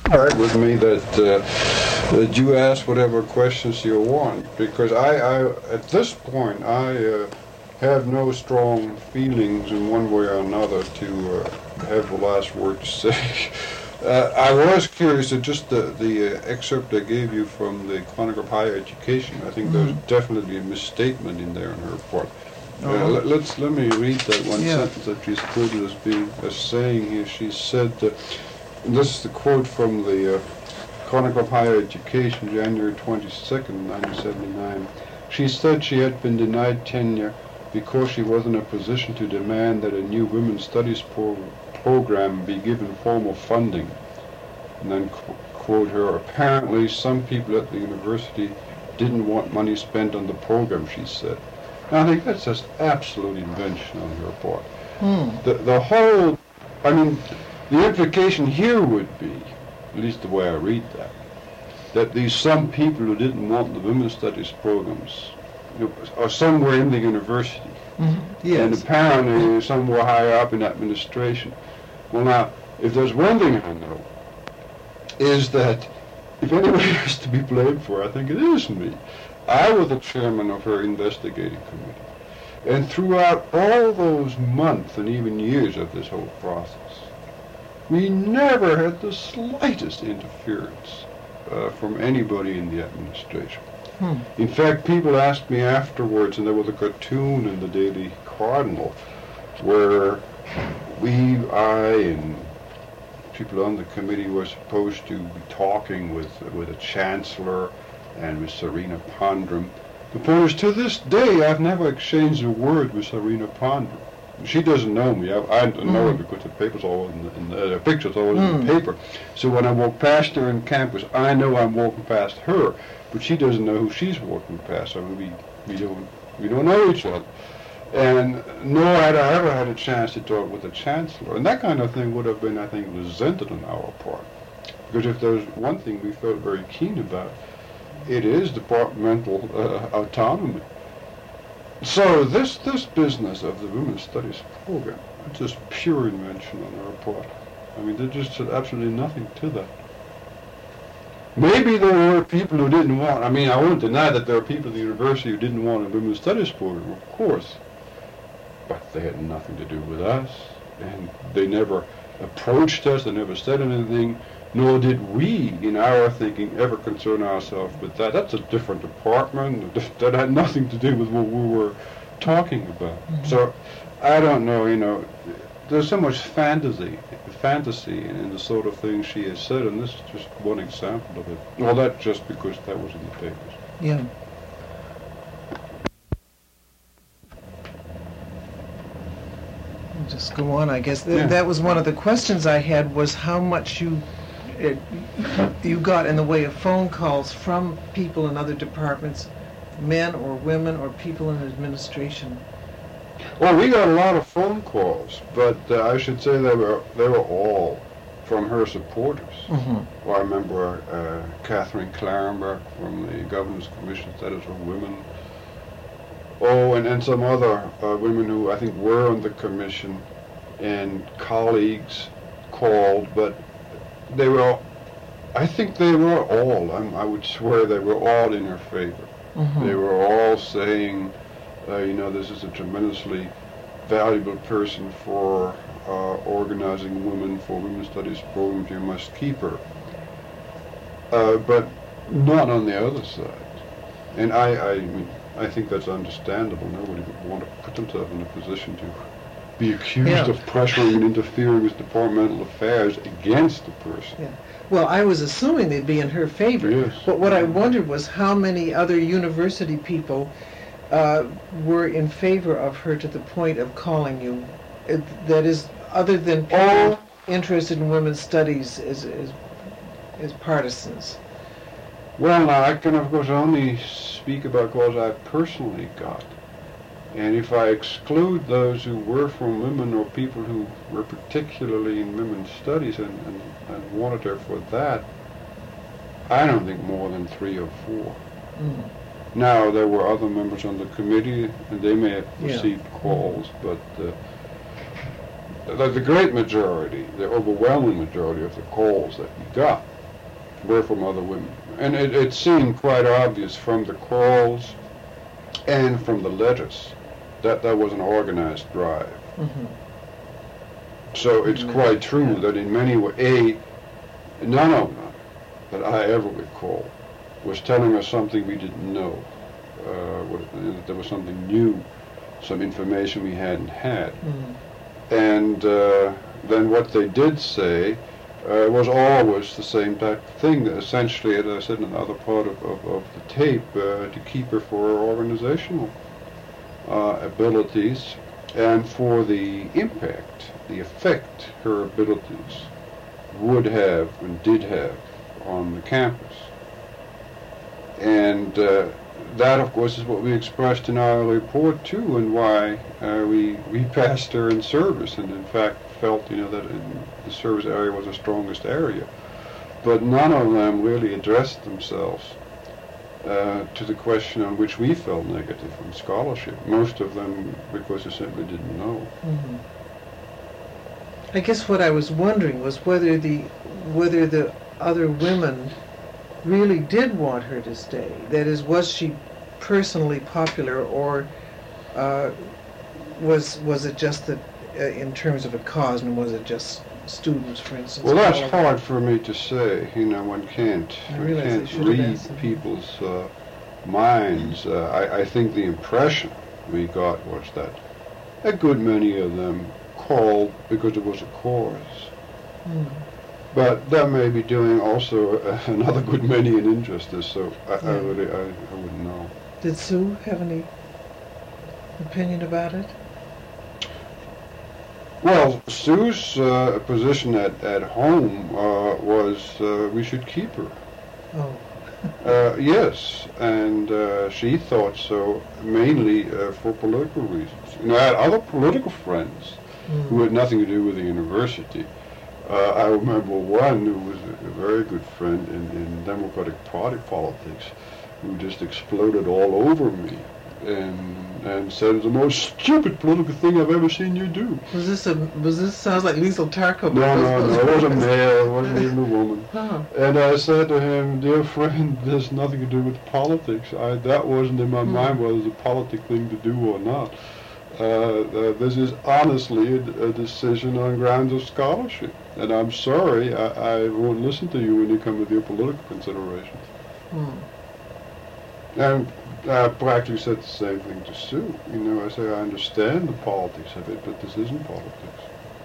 right with me that you ask whatever questions you want, because I at this point I have no strong feelings in one way or another to have the last word to say. I was curious at just the excerpt I gave you from the Chronicle of Higher Education. I think there's definitely a misstatement in there in her report. Let me read that one sentence that she's quoted as being saying here. She said, and this is the quote from the Chronicle of Higher Education, January 22nd, 1979. She said she had been denied tenure because she was in a position to demand that a new women's studies program be given formal funding. And then quote her, apparently some people at the university didn't want money spent on the program, she said. And I think that's just absolute invention on her part. The whole, I mean, the implication here would be, at least the way I read that these some people who didn't want the women's studies programs are somewhere in the university. Yes. And apparently somewhere higher up in administration. Well now, if there's one thing I know, is that if anybody has to be blamed for, I think it is me. I was the chairman of her investigating committee. And throughout all those months and even years of this whole process, we never had the slightest interference from anybody in the administration. In fact, people asked me afterwards, and there was a cartoon in the Daily Cardinal where I and people on the committee were supposed to be talking with a chancellor and with Serena Pondrum. The point is, to this day, I've never exchanged a word with Serena Pondrum. She doesn't know me. I know her because the paper's always in the picture's always in the paper. So when I walk past her in campus, I know I'm walking past her, but she doesn't know who she's walking past. I mean, we don't know each other. And nor had I ever had a chance to talk with the chancellor. And that kind of thing would have been, I think, resented on our part. Because if there's one thing we felt very keen about, it is departmental autonomy. So this business of the Women's Studies program, it's just pure invention on our part. I mean, there's just absolutely nothing to that. Maybe there were people who didn't want, I mean, I won't deny that there are people at the university who didn't want a Women's Studies program, of course. But they had nothing to do with us, and they never approached us, they never said anything, nor did we, in our thinking, ever concern ourselves with that. That's a different department. That had nothing to do with what we were talking about. So, I don't know, there's so much fantasy in the sort of things she has said, and this is just one example of it. Well, that's just because that was in the papers. Yeah. I'll just go on, I guess. That was one of the questions I had, was how much you got in the way of phone calls from people in other departments, men or women or people in administration. Well, we got a lot of phone calls, but I should say they were all from her supporters. Well, I remember Catherine Clarenberg from the Governor's Commission Status of Women. Oh, and some other women who I think were on the commission, and colleagues called, but they were, I think they were all, I would swear they were all in her favor. They were all saying, this is a tremendously valuable person for organizing women for women's studies programs, you must keep her. But not on the other side. And I think that's understandable. Nobody would want to put themselves in a position to be accused of pressuring and interfering with departmental affairs against the person. Yeah. Well, I was assuming they'd be in her favor. Yes. But what I wondered was how many other university people were in favor of her to the point of calling you. That is, other than people interested in women's studies as partisans. Well, now, I can, of course, only speak about calls I personally got. And if I exclude those who were from women or people who were particularly in women's studies and wanted her for that, I don't think more than 3 or 4. Now, there were other members on the committee, and they may have received calls, but the great majority, the overwhelming majority of the calls that we got were from other women. And it seemed quite obvious from the calls and from the letters that there was an organized drive. Mm-hmm. So it's quite true that in many ways, none of them that I ever recall was telling us something we didn't know. There was something new, some information we hadn't had. Mm-hmm. And then what they did say was always the same type of thing, essentially, as I said in another part of the tape, to keep her for her organizational abilities and for the impact, the effect her abilities would have and did have on the campus. And that, of course, is what we expressed in our report, too, and why we passed her in service, and in fact felt, that the service area was the strongest area. But none of them really addressed themselves to the question on which we felt negative on scholarship. Most of them because they simply didn't know. Mm-hmm. I guess what I was wondering was whether the other women really did want her to stay. That is, was she personally popular, or was it just that in terms of a cause, and was it just students, for instance? Well, that's hard for me to say. One can't read people's minds. I think the impression we got was that a good many of them called because it was a cause. Mm. But that may be doing also another good many an injustice, so I wouldn't know. Did Sue have any opinion about it? Well, Sue's position at home was we should keep her. Oh. Yes, and she thought so mainly for political reasons. I had other political friends who had nothing to do with the university. I remember one who was a very good friend in Democratic Party politics, who just exploded all over me and said it's the most stupid political thing I've ever seen you do. Was this sounds like Liesl Tarkov? No, it was a male, it wasn't even a woman. Oh. And I said to him, dear friend, there's nothing to do with politics. That wasn't in my mind whether it was a politic thing to do or not. This is honestly a decision on grounds of scholarship. And I'm sorry, I won't listen to you when you come with your political considerations. And I practically said the same thing to Sue. I say I understand the politics of it, but this isn't politics.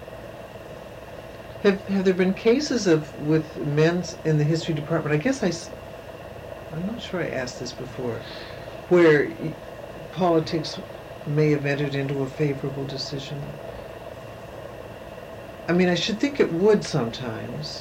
Have there been cases with men in the history department? I guess I'm not sure I asked this before, where politics may have entered into a favorable decision. I mean, I should think it would sometimes.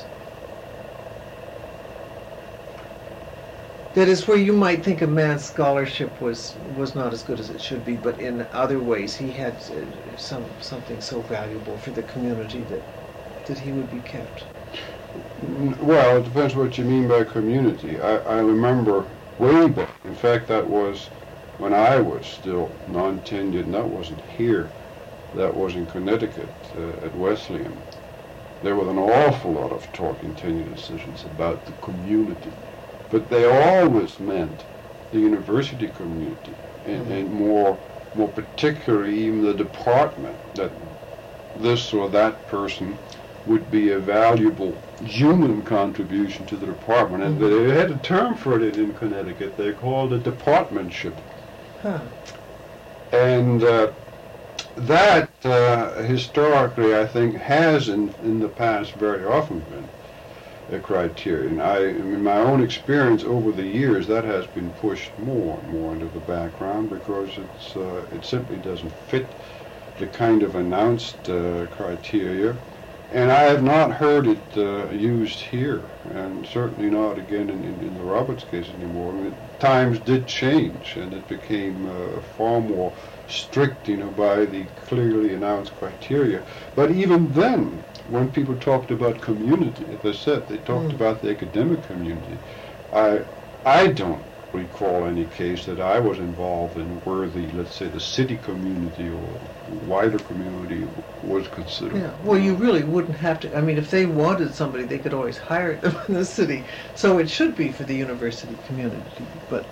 That is, where you might think a man's scholarship was not as good as it should be, but in other ways he had something so valuable for the community that he would be kept. Well, it depends what you mean by community. I remember way back, in fact that was when I was still non-tenured, and that wasn't here, that was in Connecticut at Wesleyan. There was an awful lot of talk in tenure decisions about the community. But they always meant the university community, and more particularly even the department, that this or that person would be a valuable human contribution to the department. And they had a term for it in Connecticut. They called it departmentship. Huh. And that historically, I think, has in the past very often been a criterion. In my own experience over the years, that has been pushed more and more into the background because it simply doesn't fit the kind of announced criteria. And I have not heard it used here, and certainly not again in the Roberts case anymore. I mean, times did change, and it became far more strict, by the clearly announced criteria. But even then, when people talked about community, as I said, they talked about the academic community. I don't recall any case that I was involved in where the, let's say, the city community or wider community was considered. Yeah, well, you really wouldn't have to, I mean, if they wanted somebody, they could always hire them in the city. So it should be for the university community, but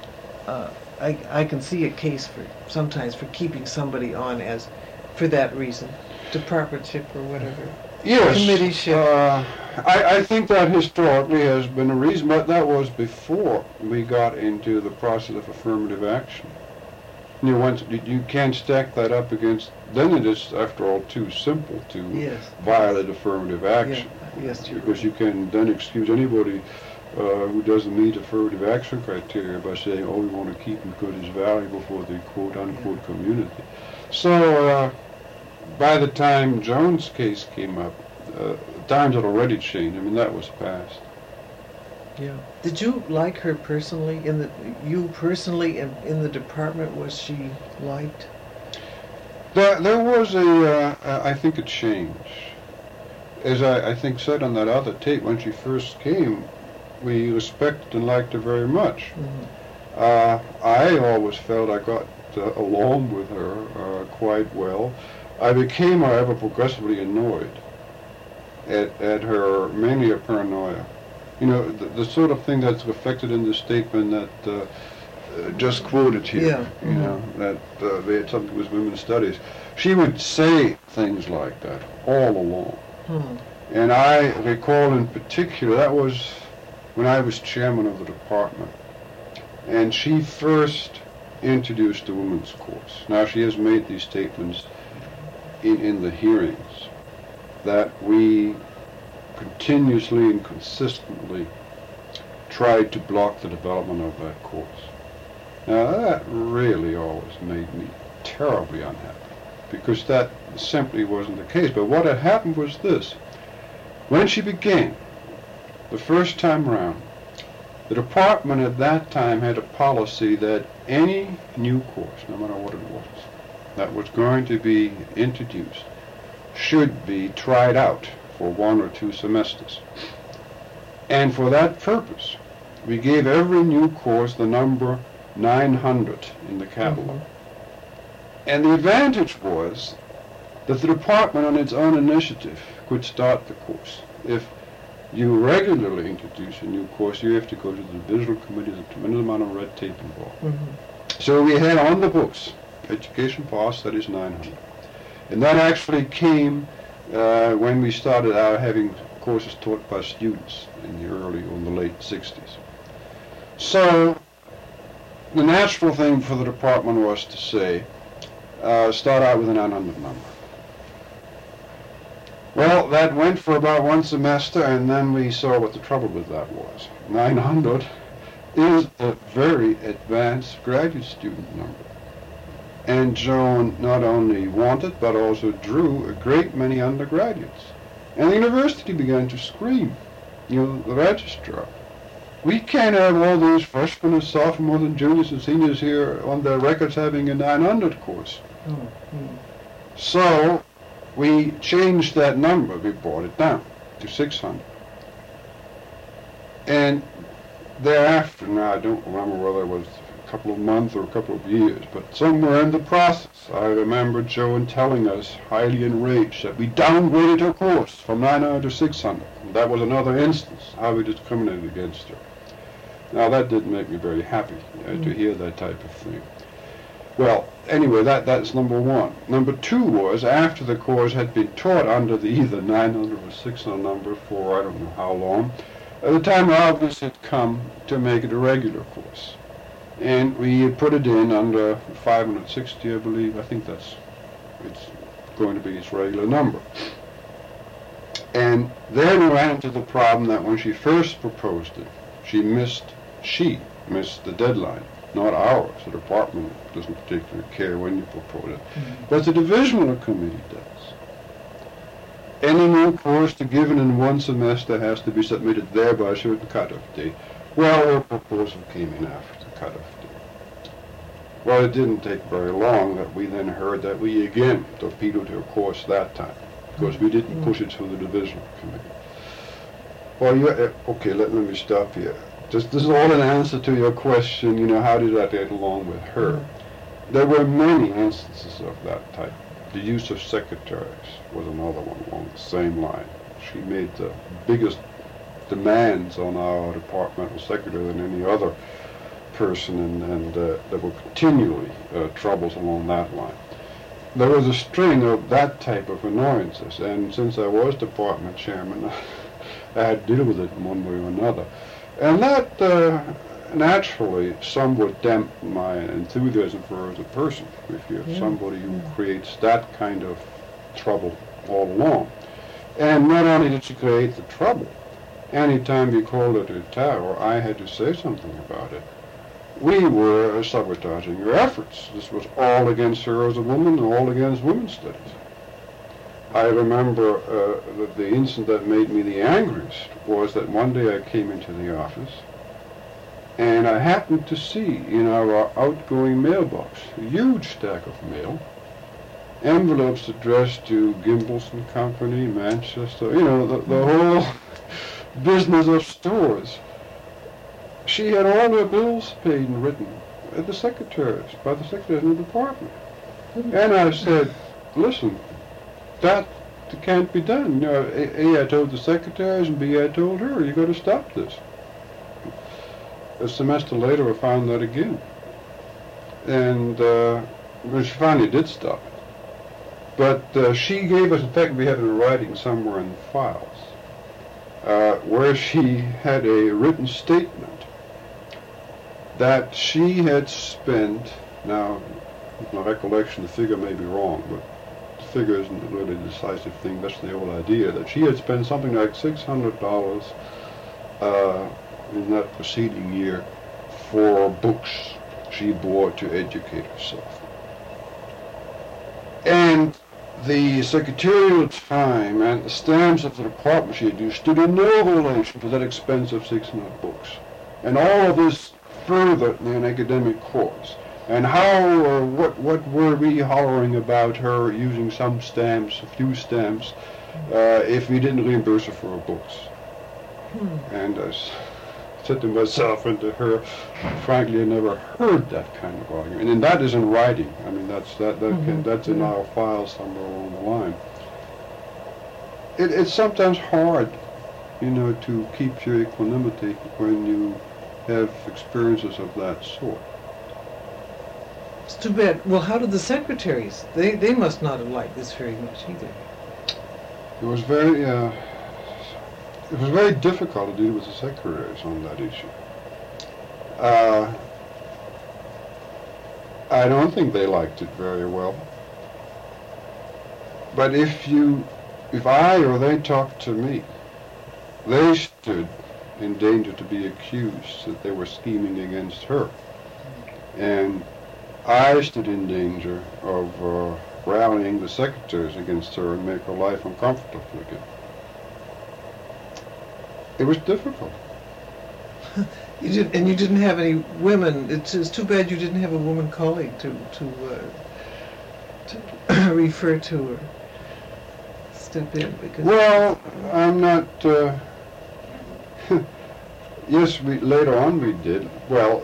I can see a case for, sometimes, for keeping somebody on as, for that reason, departmentship or whatever. Yes, Committeeship. I think that historically has been a reason, but that was before we got into the process of affirmative action. You know, once you can't stack that up against, then it is, after all, too simple to violate affirmative action. Yeah. Yes, because you can then excuse anybody who doesn't meet affirmative action criteria by saying, oh, we want to keep him because he's valuable for the quote-unquote community. So by the time Joan's case came up, times had already changed. I mean, that was past. Yeah. Did you like her personally? In the department, was she liked? There was I think, a change. As I think said on that other tape, when she first came, we respected and liked her very much. Mm-hmm. I always felt I got along with her quite well. I became, however, progressively annoyed at her mania paranoia. You know, the sort of thing that's reflected in the statement that just quoted here. Yeah. Mm-hmm. You know, that they had something to do with women's studies. She would say things like that all along. Mm-hmm. And I recall in particular, that was when I was chairman of the department. And she first introduced the women's course. Now, she has made these statements in the hearings that we continuously and consistently tried to block the development of that course. Now, that really always made me terribly unhappy, because that simply wasn't the case. But what had happened was this. When she began, the first time round, the department at that time had a policy that any new course, no matter what it was, that was going to be introduced should be tried out for 1 or 2 semesters. And for that purpose, we gave every new course the number 900 in the catalog. Mm-hmm. And the advantage was that the department on its own initiative could start the course. If you regularly introduce a new course, you have to go to the divisional committee. There's a tremendous amount of red tape involved. Mm-hmm. So we had on the books, education pass, that is 900. And that actually came when we started out having courses taught by students in the late 60s. So the natural thing for the department was to say, start out with a 900 number. Well, that went for about 1 semester, and then we saw what the trouble with that was. 900 is a very advanced graduate student number. And Joan not only wanted, but also drew a great many undergraduates. And the university began to scream, you know, the registrar. We can't have all these freshmen and sophomores and juniors and seniors here on their records having a 900 course. Mm-hmm. So we changed that number. We brought it down to 600. And thereafter, now I don't remember whether it was a couple of months or a couple of years, but somewhere in the process, I remember Joan telling us, highly enraged, that we downgraded her course from 900 to 600. And that was another instance how we discriminated against her. Now, that didn't make me very happy to hear that type of thing. Well, anyway, that's number one. Number two was, after the course had been taught under the either 900 or 600 number for I don't know how long, the time obviously had come to make it a regular course. And we put it in under 560, I believe. I think it's going to be its regular number. And then we ran into the problem that when she first proposed it, she missed the deadline, not ours. The department doesn't particularly care when you propose it, but the divisional committee does. Any new course to given in 1 semester has to be submitted there by a certain cutoff date. Well, her proposal came in after the cutoff date. Well, it didn't take very long that we then heard that we again torpedoed her course that time, because we didn't push it through the divisional committee. Well, okay, let me stop here. this is all an answer to your question, you know, how did I get along with her? There were many instances of that type. The use of secretaries was another one along the same line. She made the biggest demands on our departmental secretary than any other person, and there were continually troubles along that line. There was a string of that type of annoyances, and since I was department chairman, I had to deal with it in one way or another. And that naturally somewhat damped my enthusiasm for her as a person, if you have somebody who creates that kind of trouble all along. And not only did she create the trouble, anytime we called her to the tower, I had to say something about it. We were sabotaging her efforts. This was all against her as a woman, all against women's studies. I remember that the incident that made me the angriest was that one day I came into the office and I happened to see in our outgoing mailbox a huge stack of mail, envelopes addressed to Gimbels and Company, Manchester, you know, the whole business of stores. She had all her bills paid and written at the secretaries, by the secretaries in the department. And I said, listen, that can't be done. You know, A, I told the secretaries, and B, I told her, you got to stop this. A semester later, I found that again. And well, she finally did stop it. But she gave us, in fact, we have it in writing somewhere in the files, where she had a written statement that she had spent, now, with my recollection, the figure may be wrong, but the figure isn't really the decisive thing. That's the whole idea, that she had spent something like $600 in that preceding year for books she bought to educate herself. And the secretarial time and the stamps of the department she had used stood in no relation to that expense of 600 books. And all of this furthered an academic course. And how or what were we hollering about her using some stamps, a few stamps, if we didn't reimburse her for her books? And I said to myself and to her, frankly, I never heard that kind of argument. And that is in writing. I mean, that's in our files somewhere along the line. It's sometimes hard, you know, to keep your equanimity when you have experiences of that sort. It's too bad. Well, how did the secretaries? They must not have liked this very much either. It was very difficult to deal with the secretaries on that issue. I don't think they liked it very well. But if I or they talked to me, they stood in danger to be accused that they were scheming against her. And I stood in danger of rallying the secretaries against her and make her life uncomfortable again. It was difficult. You didn't have any women. It's too bad you didn't have a woman colleague to refer to or step in. Because well, I'm not. Yes, later on we did. Well,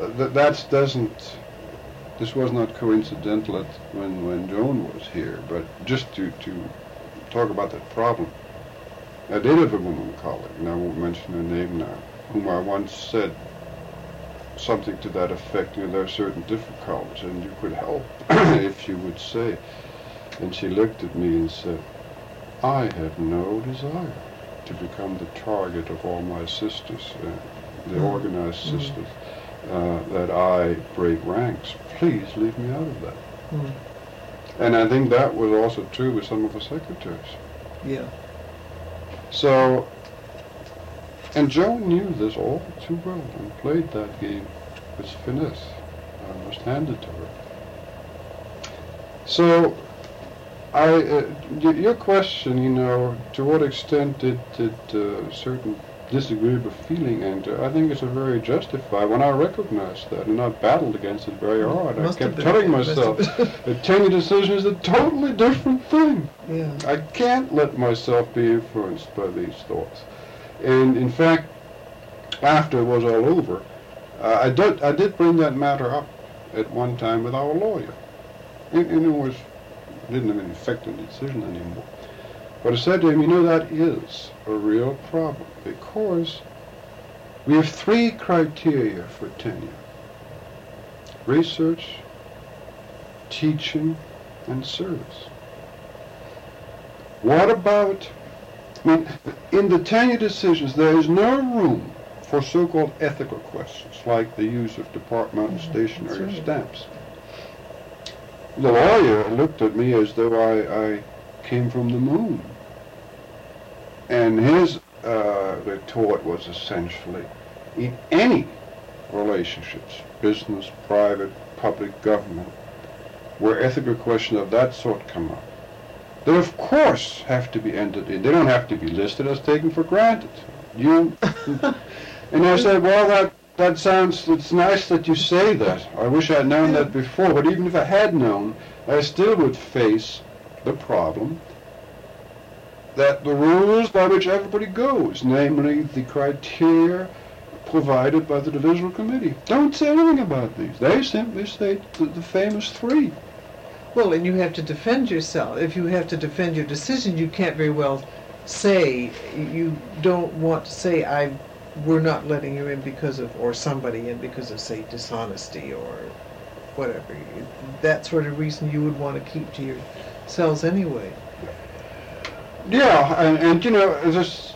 this was not coincidental when Joan was here, but just to talk about that problem. I did have a woman colleague, and I won't mention her name now, whom I once said something to that effect, you know, there are certain difficulties, and you could help if you would say. And she looked at me and said, I have no desire to become the target of all my sisters, the organized sisters, that I break ranks. Please leave me out of that. And I think that was also true with some of the secretaries. Yeah. So, and Joan knew this all too well and played that game with finesse. I must hand it to her. So, your question, you know, to what extent did certain disagreeable feeling enter, I think it's a very justified. When I recognized that, and I battled against it very hard, I kept telling myself that tenure decision is a totally different thing. Yeah. I can't let myself be influenced by these thoughts. And in fact, after it was all over, I did bring that matter up at one time with our lawyer. And it didn't have any effect on the decision anymore. But I said to him, you know, that is a real problem, because we have 3 criteria for tenure: research, teaching, and service. What about, I mean, in the tenure decisions, there is no room for so-called ethical questions, like the use of departmental stationery stamps. The lawyer looked at me as though I came from the moon. And his retort was essentially, in any relationships, business, private, public, government, where ethical questions of that sort come up, they of course have to be entered in. They don't have to be listed as taken for granted. And I said, well, it's nice that you say that. I wish I'd known that before, but even if I had known, I still would face the problem that the rules by which everybody goes, namely the criteria provided by the divisional committee, don't say anything about these. They simply state the famous 3. Well, and you have to defend yourself. If you have to defend your decision, you can't very well say, you don't want to say, we're not letting you in because of, or somebody in because of, say, dishonesty or whatever. That sort of reason you would want to keep to yourselves anyway. Yeah, and you know, just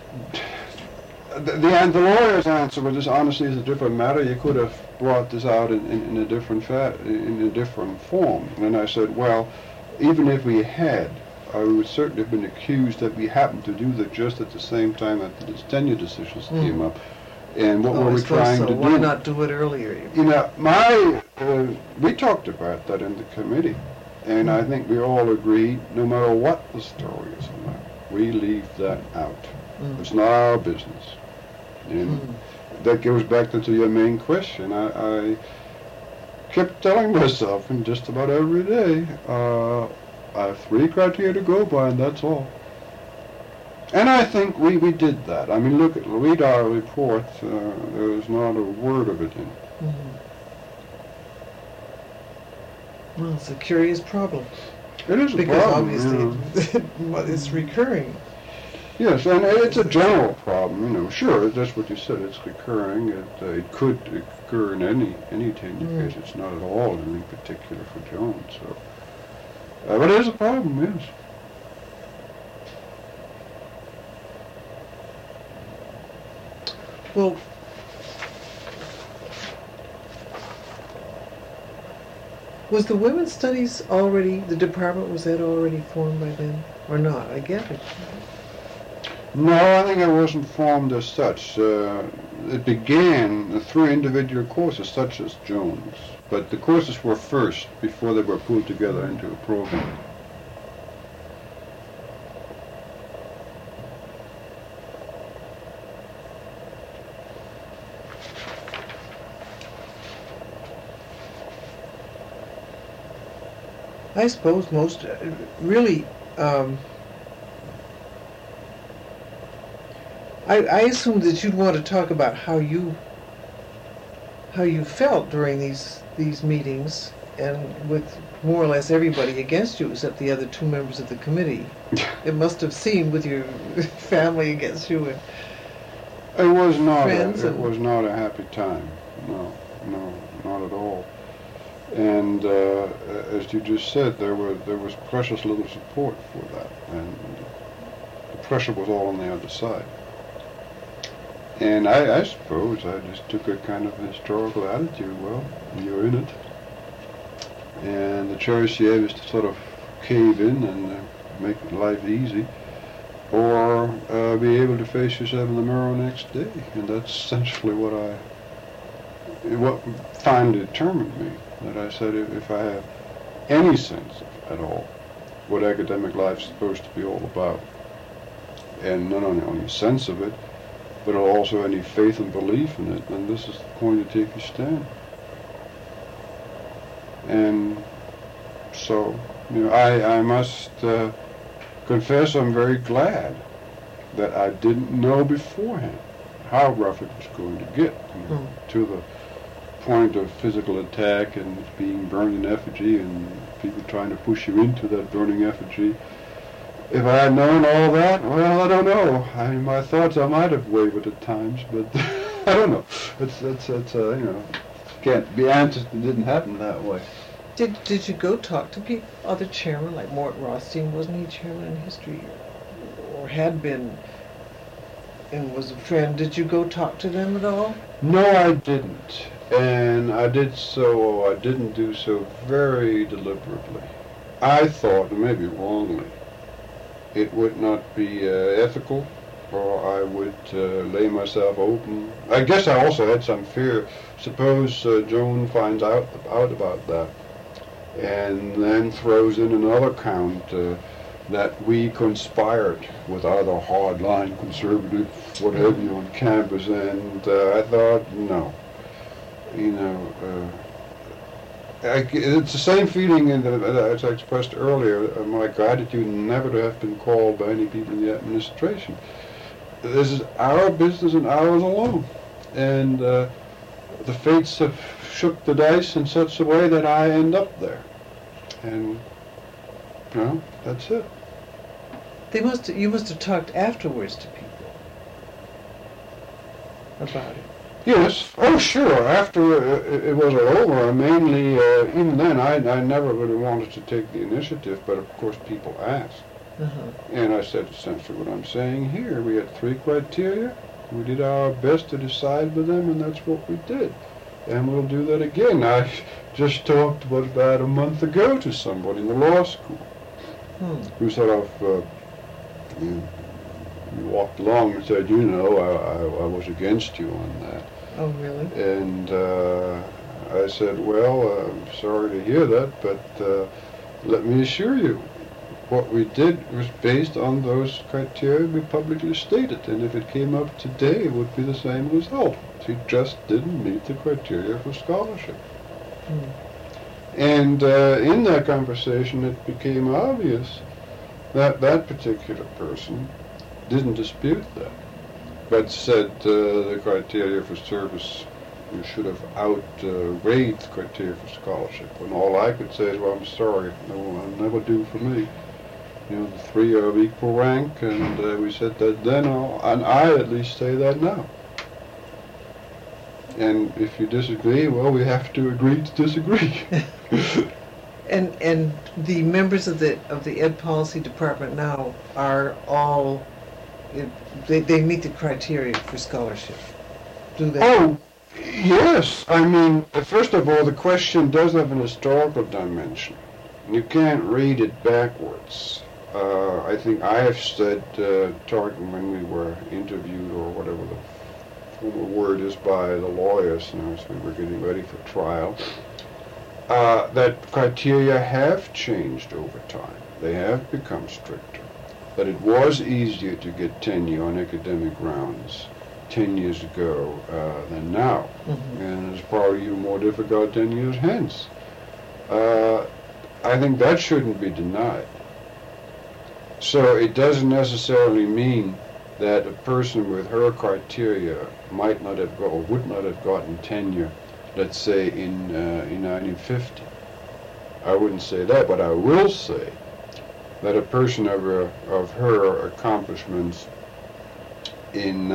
the lawyer's answer was, this honestly is a different matter. You could have brought this out in a different form. And I said, well, even if we had, I would certainly have been accused that we happened to do that just at the same time that the tenure decisions came up. And what were we trying to do? Why not do it earlier? You know, we talked about that in the committee, and I think we all agreed, no matter what the story is about, we leave that out. It's not our business. And that goes back to your main question. I kept telling myself, and just about every day, I have 3 criteria to go by, and that's all. And I think we did that. I mean, read our report. There's not a word of it in it. Well, it's a curious problem. It is a because problem. Because obviously it's recurring. Yes, and it's a general problem, you know. Sure, that's what you said. It's recurring. It could occur in any tenure case. It's not at all anything particular for Jones. So, but it is a problem, yes. Well, was the women's studies already, the department, was that already formed by then, or not? I get it. No, I think it wasn't formed as such. It began through individual courses such as Jones, but the courses were first before they were pulled together into a program. I suppose most, really, I assume that you'd want to talk about how you felt during these meetings, and with more or less everybody against you except the other 2 members of the committee. It must have seemed, with your family against you and it was not friends. It was not a happy time. No, not at all. And as you just said, there was precious little support for that, and the pressure was all on the other side. And I suppose I just took a kind of historical attitude. Well, you're in it, and the choice you have is to sort of cave in and make life easy, or be able to face yourself in the mirror next day. And that's essentially what finally determined me. That I said, if I have any sense at all what academic life is supposed to be all about, and not only a sense of it, but also any faith and belief in it, then this is the point to take your stand. And so, you know, I must confess I'm very glad that I didn't know beforehand how rough it was going to get, to the point of physical attack and being burned in effigy and people trying to push you into that burning effigy. If I had known all that, well, I don't know. My thoughts, I might have wavered at times, but I don't know. It's you know, can't be answered. It didn't happen that way. Did you go talk to people, other chairmen, like Mort Rothstein? Wasn't he chairman in history, or had been, and was a friend? Did you go talk to them at all? No, I didn't. And I didn't do so very deliberately. I thought, maybe wrongly, it would not be ethical, or I would lay myself open. I guess I also had some fear. Suppose Joan finds out about that, and then throws in another count that we conspired with other hardline conservative, what have you, on campus, and I thought, no. You know, it's the same feeling as I expressed earlier, my gratitude never to have been called by any people in the administration. This is our business and ours alone. And the fates have shook the dice in such a way that I end up there. And, you know, that's it. You must have talked afterwards to people about it. Yes. Oh, sure. After it was over, mainly, even then, I never really wanted to take the initiative, but of course people asked. And I said essentially what I'm saying here. We had 3 criteria. We did our best to decide with them, and that's what we did. And we'll do that again. I just talked about a month ago to somebody in the law school who sort of walked along and said, you know, I was against you on that. Oh, really? And I said, well, I'm sorry to hear that, but let me assure you, what we did was based on those criteria we publicly stated, and if it came up today, it would be the same result. She just didn't meet the criteria for scholarship. And in that conversation, it became obvious that that particular person didn't dispute that, but said the criteria for service should have outweighed the criteria for scholarship. And all I could say is, well, I'm sorry, no, I'll never do for me. You know, the 3 are of equal rank, and we said that then, and I at least say that now. And if you disagree, well, we have to agree to disagree. And the members of the Ed Policy Department now are all, they meet the criteria for scholarship, do they? Oh, yes. I mean, first of all, the question does have an historical dimension. You can't read it backwards. I think I have said, talking when we were interviewed, or whatever the former word is, by the lawyers, you know, as we were getting ready for trial, that criteria have changed over time. They have become stricter. That it was easier to get tenure on academic grounds 10 years ago than now, and it's probably even more difficult 10 years hence. I think that shouldn't be denied. So it doesn't necessarily mean that a person with her criteria might not have or would not have gotten tenure, let's say in 1950. I wouldn't say that, but I will say that a person of her accomplishments in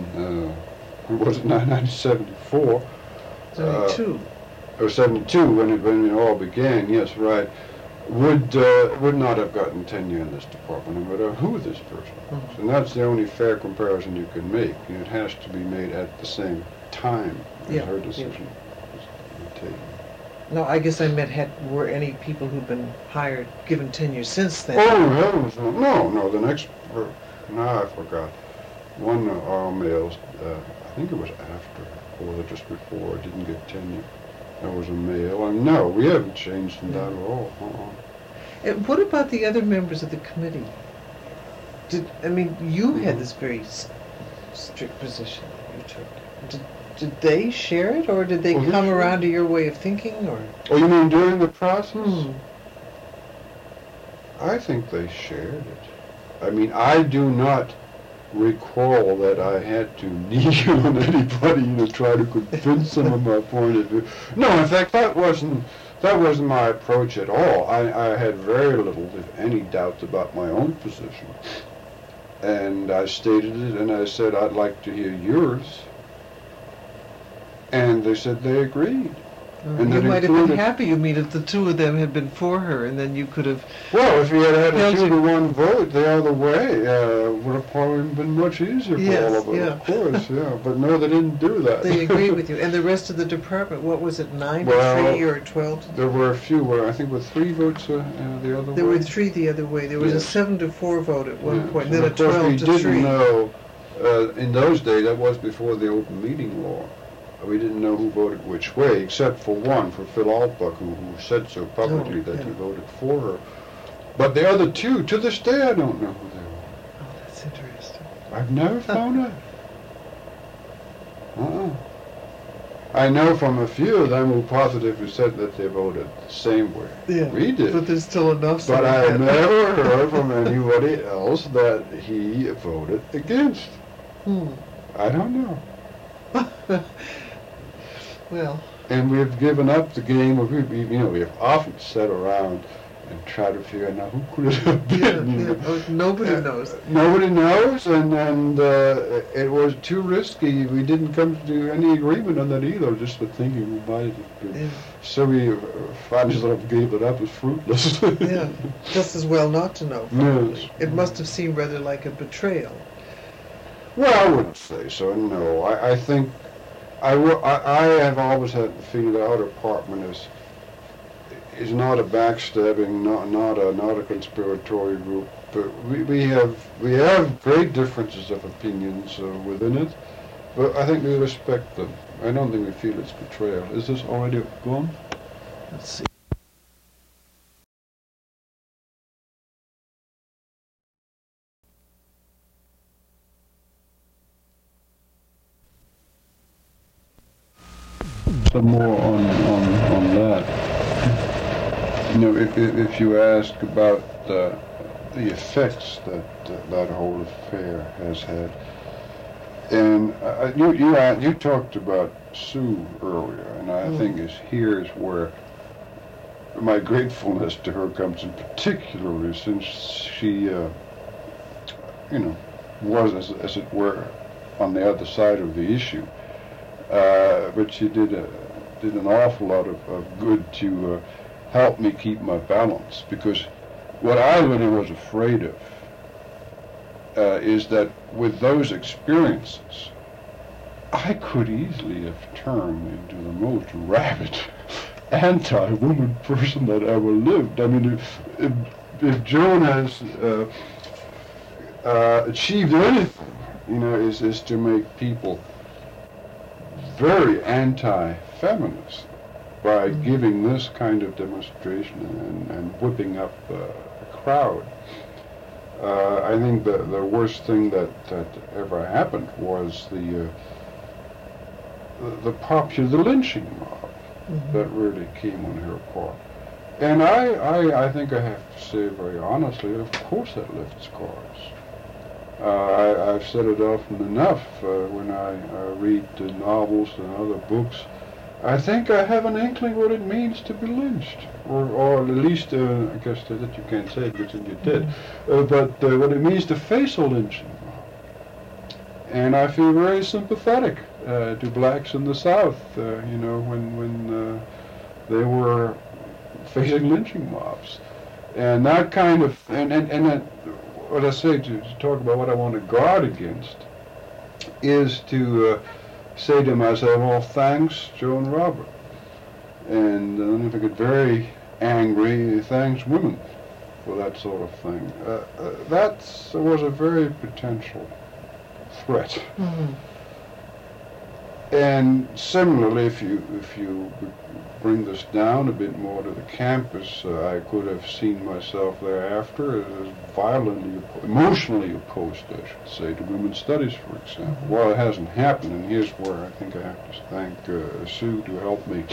1974, 72. Or 72, when it all began, yes, right, would not have gotten tenure in this department, no matter who this person was. And that's the only fair comparison you can make. And it has to be made at the same time as her decision was taken. No, I guess I meant, were any people who've been hired given tenure since then? Oh, heavens, no, the next, now I forgot. One of our males, I think it was after, or just before, didn't get tenure. There was a male, and no, we haven't changed in that at all. And what about the other members of the committee? You had this very strict position that you took. Did they share it, or did they come around to your way of thinking, or? Oh, you mean during the process? I think they shared it. I mean, I do not recall that I had to knee on anybody to try to convince them of my point of view. No, in fact, that wasn't my approach at all. I had very little, if any, doubts about my own position. And I stated it, and I said, I'd like to hear yours. And they said they agreed. And you might have been happy, you mean, if the two of them had been for her, and then you could have... Well, if you had had a 2-to-1 vote the other way, would have probably been much easier for all of us, of course, yeah. But no, they didn't do that. They agreed with you. And the rest of the department, what was it, 9-3 or 12? There were a few, I think with 3 votes the other way. There were 3 the other way. There was a 7-4 vote at one point, and then a 12-3. We didn't know, in those days, that was before the open meeting law. We didn't know who voted which way, except for one, for Phil Altbuck, who said so publicly that he voted for her. But the other 2, to this day, I don't know who they were. Oh, that's interesting. I've never found out. I know from a few of them who positively said that they voted the same way. Yeah, we did. But there's still enough. But I never heard from anybody else that he voted against. I don't know. Well. And we've given up the game of, we've often sat around and tried to figure out, now, who could it have been? Nobody knows. Nobody knows, and it was too risky. We didn't come to any agreement on that either, just the thinking we might have been. Yeah. So we finally sort of gave it up as fruitless. Yeah, just as well not to know, probably. Yes. It must have seemed rather like a betrayal. Well, I wouldn't say so, no. I think I have always had the feeling that our department is not a backstabbing, not a conspiratory group. But we have great differences of opinions within it, but I think we respect them. I don't think we feel it's betrayal. Is this already gone? Let's see. Some more on that. If you ask about the effects that whole affair has had, and you talked about Sue earlier, and I think here's where my gratefulness to her comes in, particularly since she, was as it were on the other side of the issue. But she did an awful lot of good to help me keep my balance, because what I really was afraid of is that with those experiences, I could easily have turned into the most rabid anti-woman person that ever lived. I mean, if Joan has achieved anything, is to make people very anti-feminist by giving this kind of demonstration and whipping up a crowd. I think the worst thing that ever happened was the lynching mob that really came on her part. And I think I have to say very honestly, of course that left scars. I've said it often enough when I read novels and other books. I think I have an inkling what it means to be lynched, or at least, I guess that you can't say it because you're dead, but what it means to face a lynching. And I feel very sympathetic to blacks in the South, when they were facing lynching mobs. And that kind of, what I say to talk about what I want to guard against is to say to myself, well, thanks, Joan Robert. And then if I get very angry, thanks women for that sort of thing. That was a very potential threat. And similarly, if you bring this down a bit more to the campus, I could have seen myself thereafter as violently, emotionally opposed, I should say, to women's studies, for example. Well, it hasn't happened, and here's where I think I have to thank Sue to help me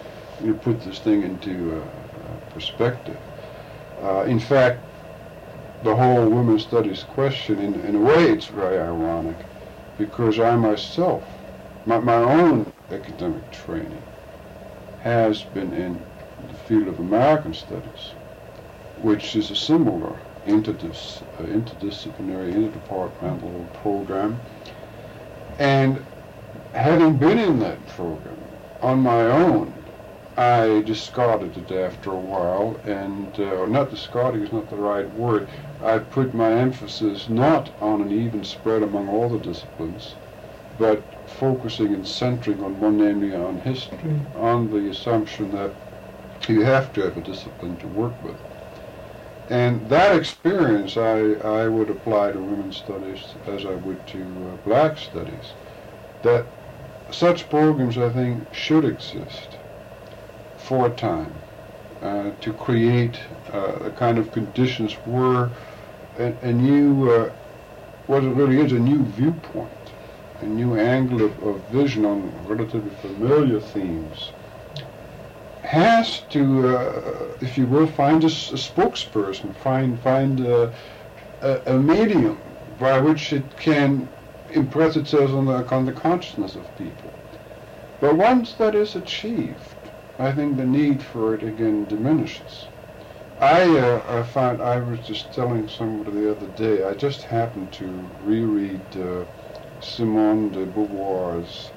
put this thing into perspective. In fact, the whole women's studies question, in a way it's very ironic, because I myself, my own academic training has been in the field of American studies, which is a similar interdisciplinary, interdepartmental program. And having been in that program on my own, I discarded it after a while, and or not discarding is not the right word. I put my emphasis not on an even spread among all the disciplines, but focusing and centering on one, namely on history, on the assumption that you have to have a discipline to work with. And that experience I would apply to women's studies as I would to black studies. That such programs, I think, should exist for a time to create the kind of conditions where a new, what it really is, a new viewpoint, a new angle of vision on relatively familiar themes has to, if you will, find a spokesperson, find a medium by which it can impress itself on the consciousness of people. But once that is achieved, I think the need for it again diminishes. I found, I was just telling somebody the other day, I just happened to reread Simone de Beauvoir's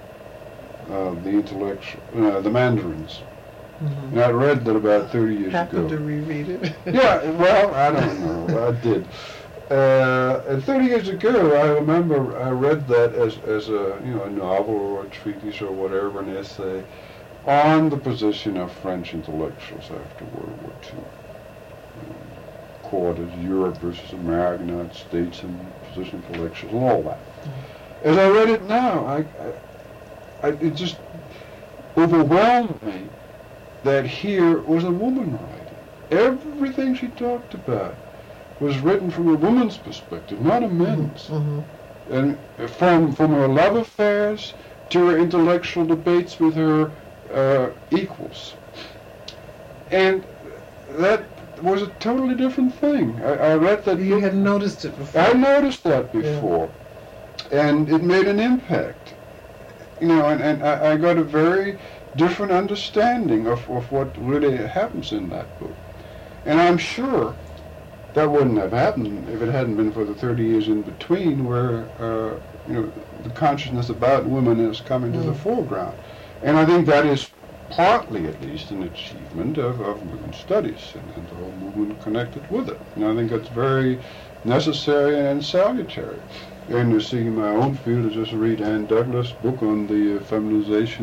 The Mandarins. Mm-hmm. And I read that about 30 years Happened ago. to reread it. Yeah, well, I don't know. I did. And 30 years ago, I remember I read that as a a novel or a treatise or whatever, an essay on the position of French intellectuals after World War II. Quarters, Europe versus America, United States, and position of intellectuals, and all that. Mm-hmm. As I read it now, it just overwhelmed me that here was a woman writing. Everything she talked about was written from a woman's perspective, not a man's. Mm-hmm. And from her love affairs to her intellectual debates with her equals. And that was a totally different thing. I read that. You hadn't noticed it before. I noticed that before. Yeah. And it made an impact. And I got a very different understanding of what really happens in that book. And I'm sure that wouldn't have happened if it hadn't been for the 30 years in between where, the consciousness about women is coming to the foreground. And I think that is partly, at least, an achievement of women's studies and the whole movement connected with it. And I think that's very necessary and salutary. And you see, in my own field, I just read Anne Douglas' book on the feminization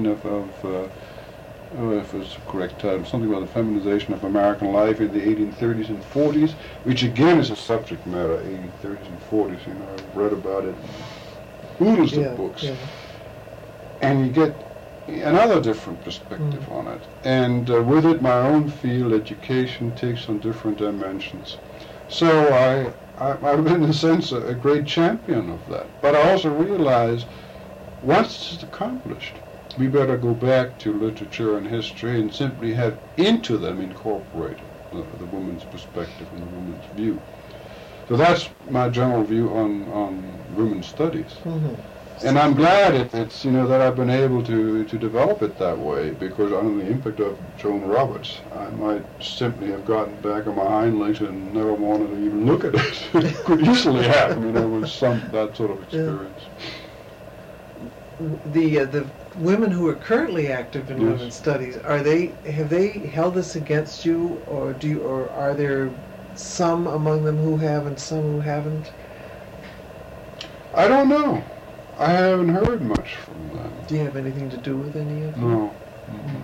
if it's the correct title, something about the feminization of American life in the 1830s and 40s, which again is a subject matter, 1830s and 40s. I've read about it in oodles of books. Yeah. And you get another different perspective on it. And with it, my own field, education, takes on different dimensions. So I've been, in a sense, a great champion of that. But I also realize, once it's accomplished, we better go back to literature and history and simply have into them incorporated the woman's perspective and the woman's view. So that's my general view on women's studies. Mm-hmm. And I'm glad it's that I've been able to develop it that way, because under the impact of Joan Roberts, I might simply have gotten back on my hind legs and never wanted to even look at it. It could easily happen, with that sort of experience. The women who are currently active in women's studies, have they held this against you, or are there some among them who have and some who haven't? I don't know. I haven't heard much from them. Do you have anything to do with any of them? No. Mm-hmm.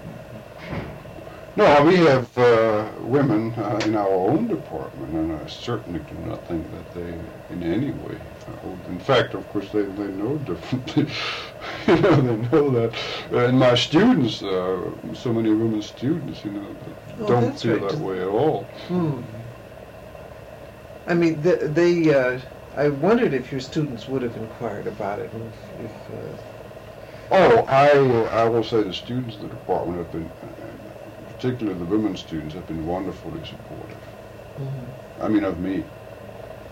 No, we have women in our own department, and I certainly do not think that they in any way hold. In fact, of course, they know differently. They know that. And my students, so many women students, don't feel that way at all. Hmm. I mean, I wondered if your students would have inquired about it. I will say the students of the department have been, particularly the women students, have been wonderfully supportive. Mm-hmm. I mean, of me.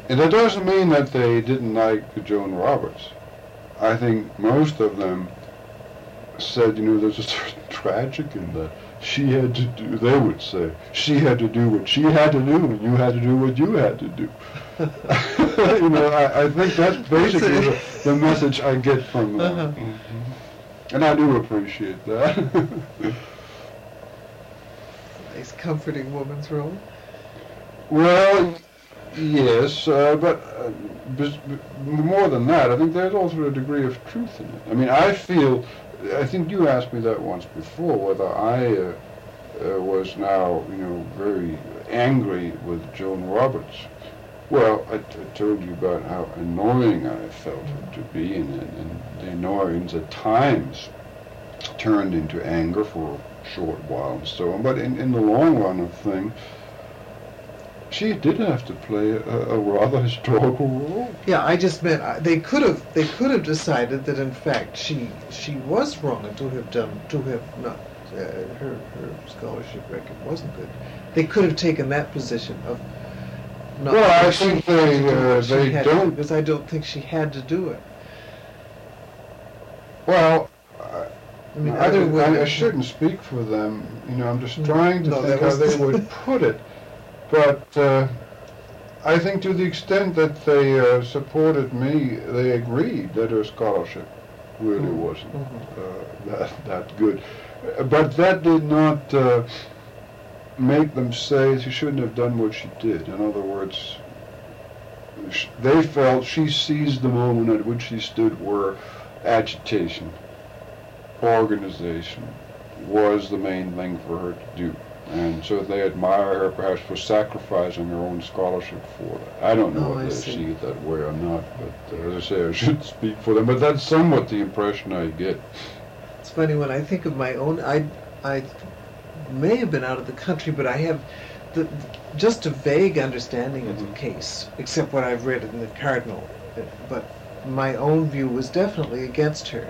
And that doesn't mean that they didn't like Joan Roberts. I think most of them said, you know, there's a certain tragic in that. She had to do, they would say, she had to do what she had to do, and you had to do what you had to do. You know, I think that's basically the message I get from them. Mm-hmm. And I do appreciate that. Nice, comforting woman's role. Well, yes, but more than that, I think there's also a degree of truth in it. I mean, I think you asked me that once before, whether I was now, you know, very angry with Joan Roberts. Well, I told you about how annoying I felt her to be, and the annoyance at times turned into anger for a short while and so on. But in the long run of things, she did have to play a rather historical role. Yeah, I just meant they could have decided that in fact she was wrong and to have not her scholarship record wasn't good. They could have taken that position of not. Well, I think they don't, because I don't think she had to do it. Well, I mean, I shouldn't speak for them. You know, I'm just trying to think how they would put it. But I think to the extent that they supported me, they agreed that her scholarship really wasn't that good. But that did not make them say she shouldn't have done what she did. In other words, they felt she seized the moment at which she stood where agitation, organization was the main thing for her to do. And so they admire her perhaps for sacrificing her own scholarship for that. I don't know whether they see it that way or not, but as I say, I shouldn't speak for them, but that's somewhat the impression I get. It's funny, when I think of my own, I may have been out of the country, but I have just a vague understanding of the case, except what I've read in the Cardinal. But my own view was definitely against her.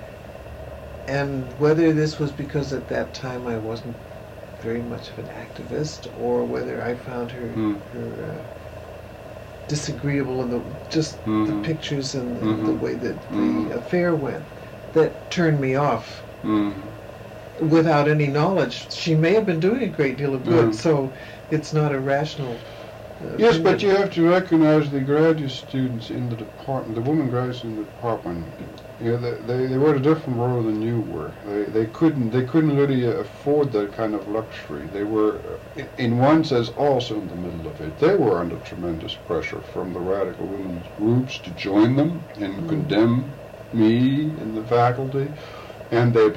And whether this was because at that time I wasn't very much of an activist, or whether I found her disagreeable in the pictures and the way that the affair went, that turned me off. Without any knowledge, she may have been doing a great deal of good, so it's not a rational yes, but you have to recognize the graduate students in the department, the women graduates in the department. You know, they were a different role than you were. They couldn't really afford that kind of luxury. They were, in one sense, also in the middle of it. They were under tremendous pressure from the radical women's groups to join them and condemn me and the faculty, and they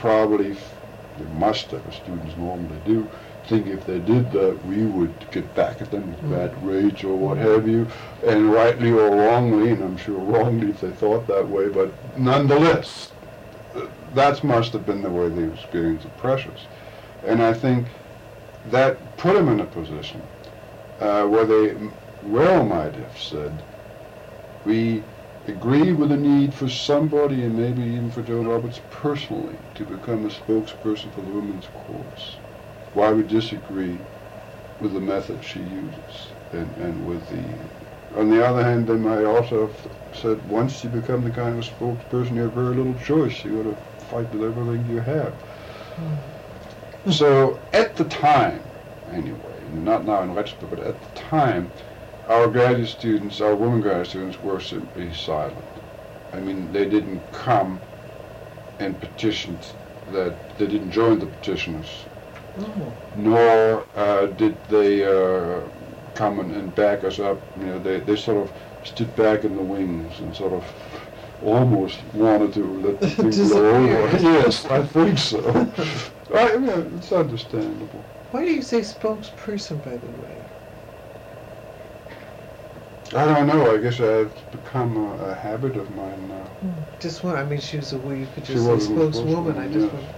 must have, as students normally do, think if they did that, we would get back at them with bad rage or what have you, and rightly or wrongly, and I'm sure wrongly if they thought that way, but nonetheless, that must have been the way they experienced the pressures. And I think that put them in a position where they well might have said, we agree with the need for somebody, and maybe even for Joan Roberts personally, to become a spokesperson for the women's cause. Why we disagree with the method she uses, and with the. On the other hand, they might also have said, once you become the kind of spokesperson, you have very little choice. You got to fight with everything you have. So at the time, anyway, not now in retrospect, but at the time, our graduate students, our women graduate students, were simply silent. I mean, they didn't come and petitioned that they didn't join the petitioners. Nor did they come and back us up. You know, they sort of stood back in the wings and sort of almost wanted to let the thing blow over. Yes, I think so. It's understandable. Why do you say spokesperson, by the way? I don't know. I guess it's become a habit of mine now. Just one. I mean, she was a you could just say spokeswoman. I just want.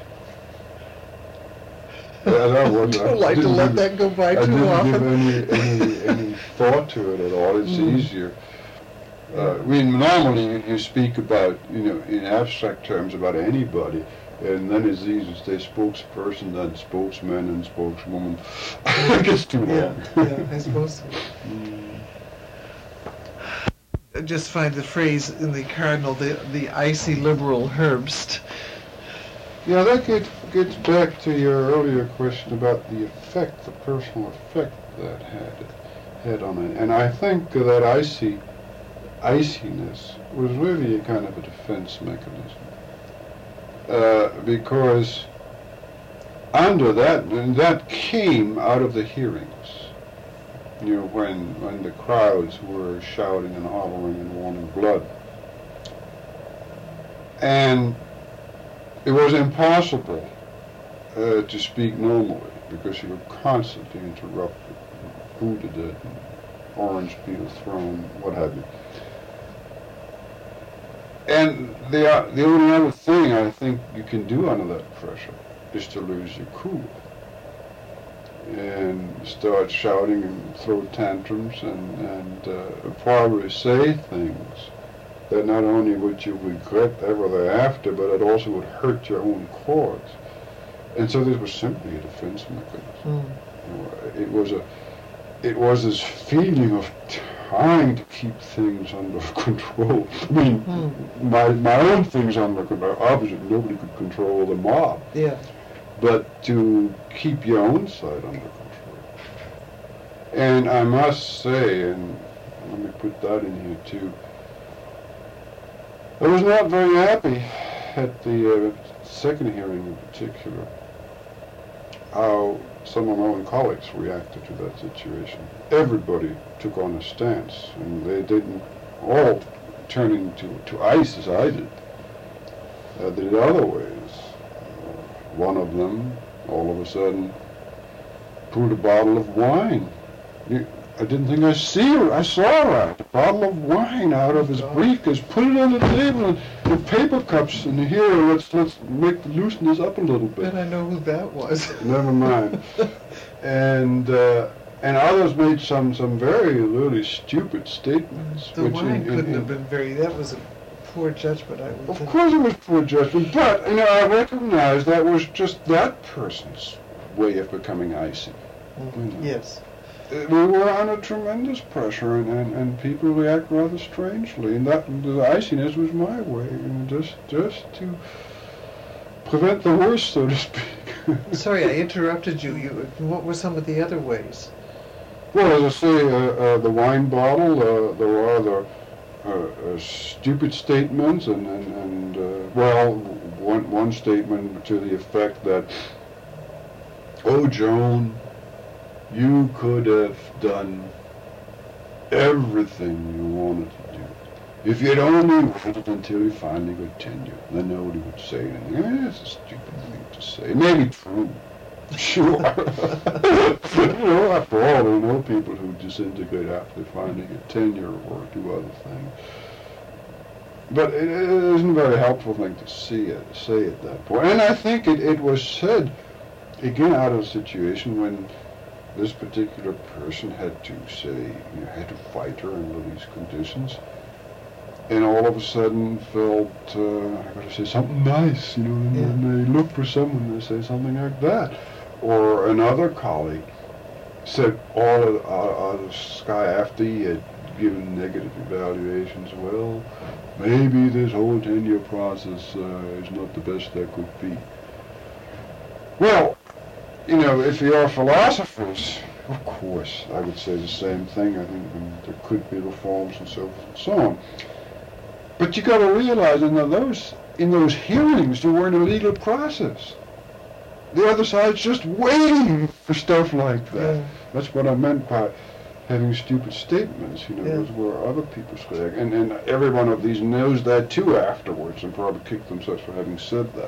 I don't like to let that go by too often. I didn't give any thought to it at all. It's easier. Normally you speak about, in abstract terms about anybody, and then it's easy to say spokesperson, then spokesman and spokeswoman. It gets too long. Yeah, I suppose so. just find the phrase in the Cardinal, the icy liberal Herbst. Yeah, that gets back to your earlier question about the effect, the personal effect that had on it. And I think that iciness was really a kind of a defense mechanism. Because under that, and that came out of the hearings, you know, when the crowds were shouting and hollering and wanting blood. And it was impossible to speak normally because you were constantly interrupted, hooted at, and orange peel thrown, what have you. And the only other thing I think you can do under that pressure is to lose your cool and start shouting and throw tantrums and probably say things that not only would you regret ever thereafter, but it also would hurt your own cause. And so this was simply a defense mechanism. You know, it was this feeling of trying to keep things under control. I mean, my own things under control. Obviously, nobody could control the mob. Yeah. But to keep your own side under control. And I must say, and let me put that in here too, I was not very happy at the second hearing in particular, how some of my own colleagues reacted to that situation. Everybody took on a stance, and they didn't all turn into ice as I did. They did other ways. One of them, all of a sudden, pulled a bottle of wine. I didn't think I saw that. A bottle of wine out of his briefcase, put it on the table, and the paper cups, and here, let's loosen this up a little bit. And I know who that was. Never mind. And others made some very really stupid statements. The wine couldn't have been that was a poor judgment, I would think. Of course it was poor judgment, but, you know, I recognize that was just that person's way of becoming icy. You know. Yes. We were under tremendous pressure, and people react rather strangely, and that the iciness was my way, you know, just to prevent the worst, so to speak. Sorry, I interrupted you. What were some of the other ways? Well, as I say, the wine bottle, there were other stupid statements, and one statement to the effect that, "Oh, Joan, you could have done everything you wanted to do. If you'd only waited until you finally got tenure, then nobody would say anything." It's a stupid thing to say. It may be true. Sure. You know, after all, we know people who disintegrate after they finally get tenure or do other things. But it isn't a very helpful thing to say at that point. And I think it was said, again, out of a situation when this particular person had to had to fight her under these conditions, and all of a sudden felt, I gotta say something nice, you know, and they look for someone to say something like that. Or another colleague said all out of the sky after he had given negative evaluations, "Well, maybe this whole tenure process is not the best that could be." Well, you know, if you are philosophers, of course, I would say the same thing. I think there could be reforms and so forth and so on. But you got to realize in those hearings, you were in a legal process. The other side's just waiting for stuff like that. Yeah. That's what I meant by having stupid statements. You know, those were other people's flag, and every one of these knows that too afterwards, and probably kick themselves for having said that.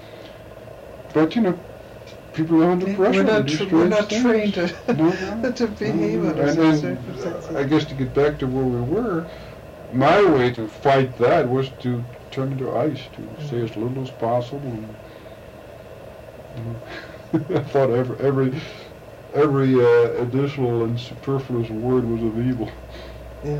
But you know, people are under pressure. We're not trained to behave under such circumstances. I guess to get back to where we were, my way to fight that was to turn into ice, to say as little as possible. And, I thought every additional and superfluous word was of evil. Yeah.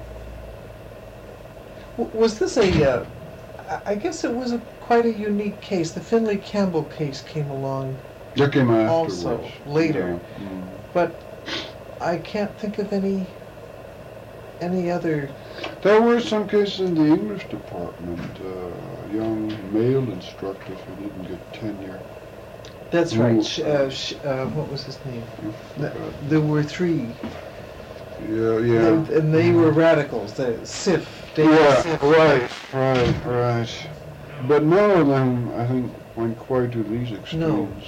Was this I guess it was quite a unique case. The Finlay Campbell case came along. That came afterwards. Also later. Yeah. But I can't think of any other There were some cases in the English department, young male instructors who didn't get tenure. That's right. What was his name? There were 3. Yeah. And they were radicals. The Sif. Sif. Right. But none of them, I think, went quite to these extremes.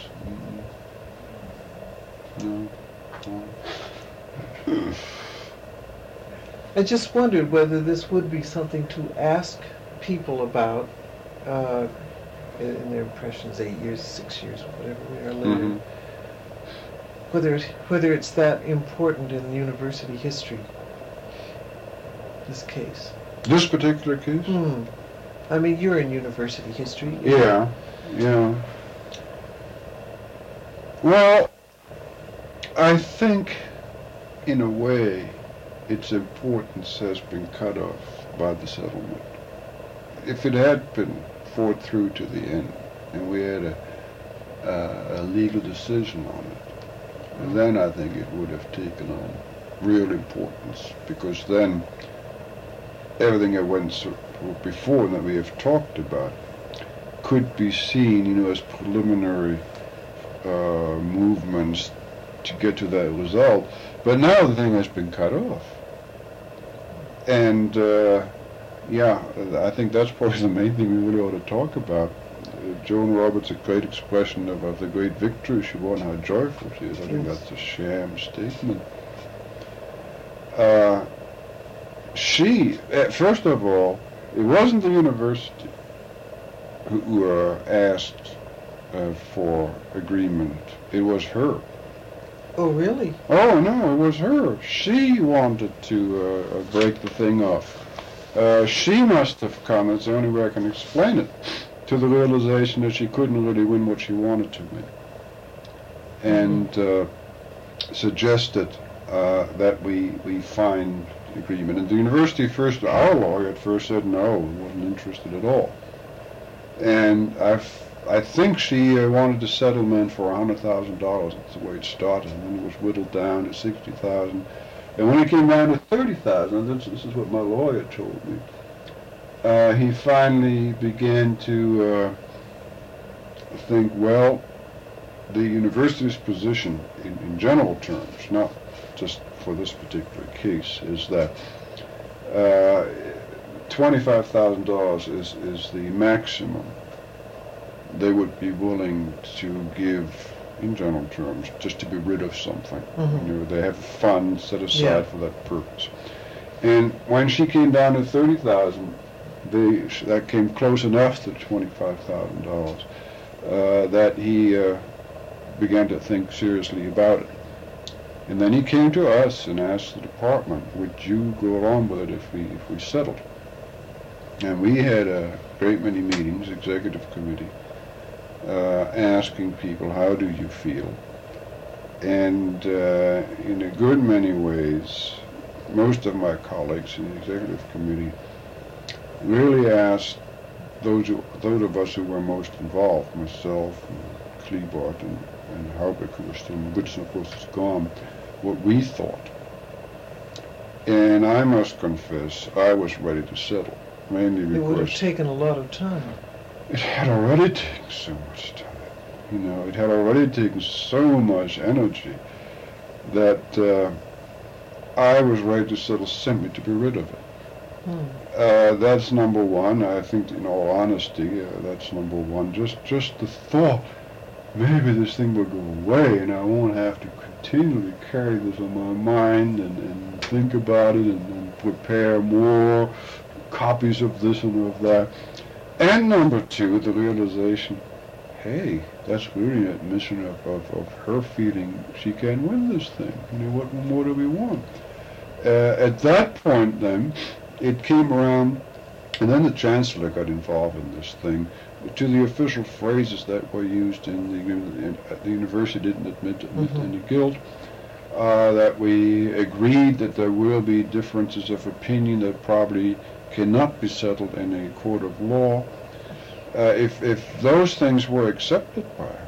No. I just wondered whether this would be something to ask people about in their impressions 8 years, 6 years, whatever we are later. Whether it's that important in university history, this case. This particular case? I mean, you're in university history. Yeah. Well, I think, in a way, its importance has been cut off by the settlement. If it had been fought through to the end, and we had a legal decision on it, then I think it would have taken on real importance, because then everything that went before that we have talked about could be seen, as preliminary movements to get to that result. But now the thing has been cut off. And I think that's probably the main thing we really ought to talk about. Joan Roberts, a great expression of the great victory she won, how joyful she is. I think that's a sham statement. She, first of all, it wasn't the university who asked for agreement. It was her. Oh, really? Oh, no, it was her. She wanted to break the thing off. She must have come, it's the only way I can explain it, to the realization that she couldn't really win what she wanted to win. And suggested that we find agreement. And the university first, our lawyer at first said no, wasn't interested at all. And I think she wanted a settlement for $100,000. That's the way it started. And then it was whittled down to $60,000. And when it came down to $30,000, this is what my lawyer told me, he finally began to think, well, the university's position in general terms, not just for this particular case, is that $25,000 is the maximum they would be willing to give, in general terms, just to be rid of something. They have a fund set aside for that purpose. And when she came down to $30,000, that came close enough to $25,000 that he began to think seriously about it. And then he came to us and asked the department, would you go along with it if we settled? And we had a great many meetings, executive committee, asking people, how do you feel? And in a good many ways, most of my colleagues in the executive committee really asked those of us who were most involved, myself and Kleebart and Haubeck, who was still in Goodson, of course, is gone, what we thought. And I must confess, I was ready to settle, mainly because... It would have taken a lot of time. It had already taken so much time. It had already taken so much energy that I was ready to settle simply to be rid of it. That's number one. I think, in all honesty, that's number one. Just the thought, maybe this thing will go away and I won't have to continually carry this on my mind and think about it and prepare more copies of this and of that. And number two, the realization, hey, that's really an admission of her feeling she can win this thing. What more do we want? At that point, then, it came around, and then the chancellor got involved in this thing, to the official phrases that were used in the university didn't admit any guilt, that we agreed that there will be differences of opinion that probably cannot be settled in a court of law. If those things were accepted by her,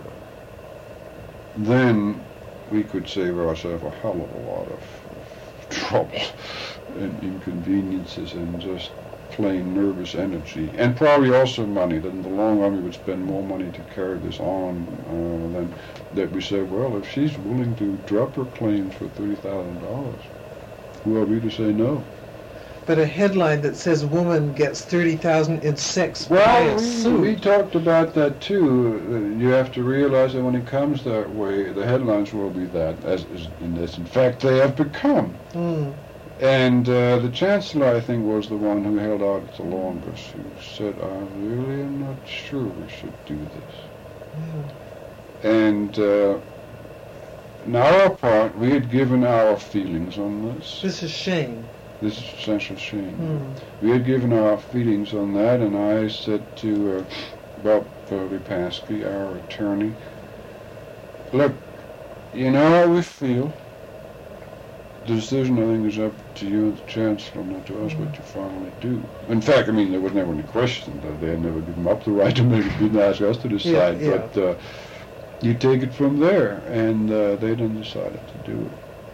then we could save ourselves a hell of a lot of trouble. and inconveniences and just plain nervous energy, and probably also money. That in the long run we would spend more money to carry this on than that we say, well, if she's willing to drop her claims for $30,000, who are we to say no? But a headline that says woman gets 30,000 in sex Well, bias we talked about that too. You have to realize that when it comes that way, the headlines will be that, as in fact they have become. Mm. And the Chancellor, I think, was the one who held out the longest, who said, I really am not sure we should do this. Yeah. And on our part, we had given our feelings on this. This is Shane. This is essential Shane. Mm. We had given our feelings on that, and I said to Bob Lipaski, our attorney, look, you know how we feel. The decision, I think, is up to you and the Chancellor, not to us, what you finally do. In fact, I mean, there was never any question that they had never given up the right to make it, didn't ask us to decide, but you take it from there, and they then decided to do it.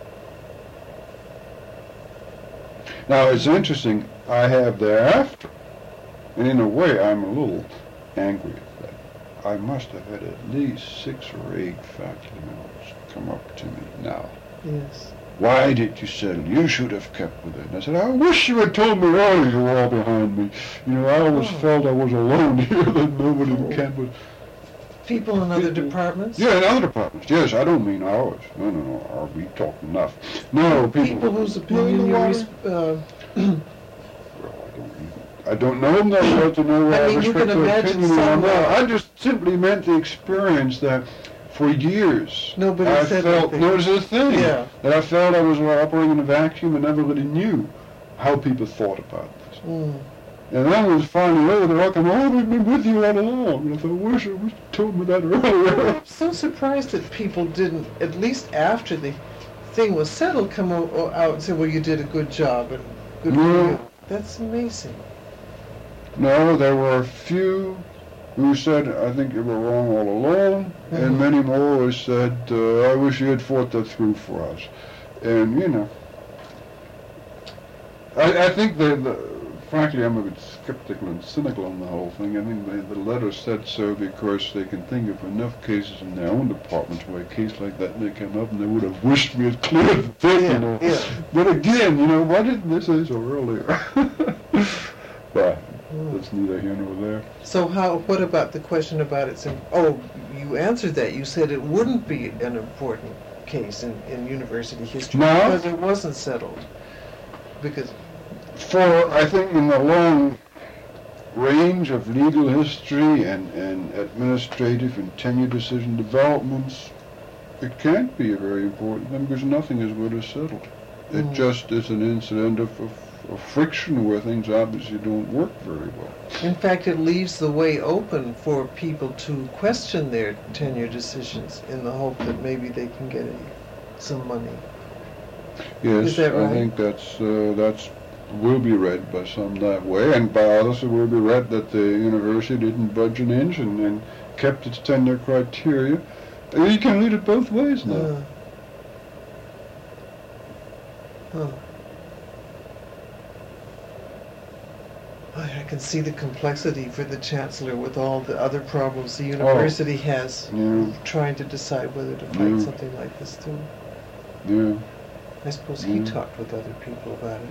Now, it's interesting, I have thereafter, and in a way I'm a little angry at that. I must have had at least 6 or 8 faculty members come up to me now. Yes. Why did you settle? You should have kept with it. And I said, I wish you had told me earlier you were all behind me. You know, I always felt I was alone here, that nobody in campus. People in other departments? Yeah, in other departments. Yes, I don't mean ours. No. Are we talking enough? No, people whose opinion you I don't know them that well to know I mean, you can imagine some. I just simply meant the experience that for years nobody I said felt, anything. no, it's a thing, Yeah. that I felt I was operating in a vacuum and never really knew how people thought about this. Mm. And then it was finally over, they're like, oh, we've been with you all along. And I thought, I wish you told me that earlier. I'm so surprised that people didn't, at least after the thing was settled, come out and say, well, you did a good job and good for you. That's amazing. No, there were a few who said, I think you were wrong all along, and many more who said, I wish you had fought that through for us. And, you know, I think that, frankly, I'm a bit skeptical and cynical on the whole thing. I think the letter said so because they can think of enough cases in their own departments where a case like that may come up and they would have wished me had cleared the thing, you know. Yeah. But again, you know, why didn't they say so earlier? But that's neither here nor there. So what about the question about its, you answered that. You said it wouldn't be an important case in university history because it wasn't settled. Because I think in the long range of legal history and administrative and tenure decision developments, it can't be a very important thing because nothing is really settled. It just is an incident of friction where things obviously don't work very well. In fact, it leaves the way open for people to question their tenure decisions in the hope that maybe they can get some money. Yes, Is that right? I think that's will be read by some that way, and by others it will be read that the university didn't budge an inch and kept its tenure criteria. You can read it both ways now. I can see the complexity for the chancellor with all the other problems the university has trying to decide whether to fight something like this too. Yeah. I suppose he talked with other people about it.